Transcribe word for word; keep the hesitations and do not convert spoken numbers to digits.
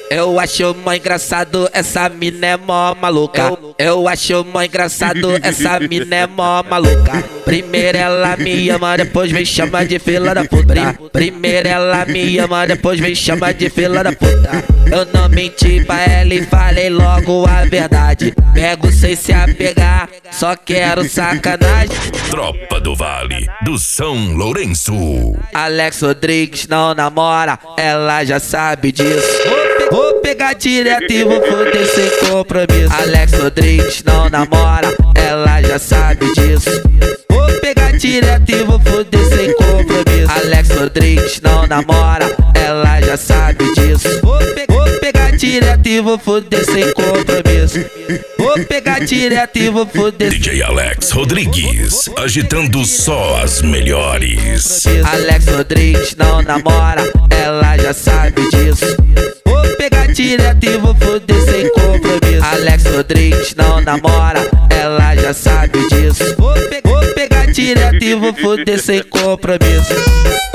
Eu acho mó engraçado, essa mina é mó maluca. Eu, eu acho mó engraçado, essa mina é mó maluca. Primeiro ela me ama, depois vem chamar de fila da puta. Primeiro ela me ama, depois vem chamar de fila da puta. Eu não menti pra ela e falei logo a verdade. Pego sem se apegar, só quero sacanagem. Tropa do Vale, do São Lourenço. Alex Rodrigues não namora, ela já sabe disso. Vou pegar direto e vou foder sem compromisso. Alex Rodrigues não namora, ela já sabe disso. Vou pegar direto e vou foder sem compromisso. Alex Rodrigues não namora, ela já sabe disso. Vou, pe vou pegar direto e vou foder sem compromisso. Vou pegar direto e vou foder. D J Alex Rodrigues, agitando só as melhores. Alex Rodrigues não namora, ela já sabe disso. Vou pegar direto e vou foder sem compromisso. Alex Rodrigues não namora, ela já sabe disso. Vou, pe vou pegar direto e vou foder sem compromisso.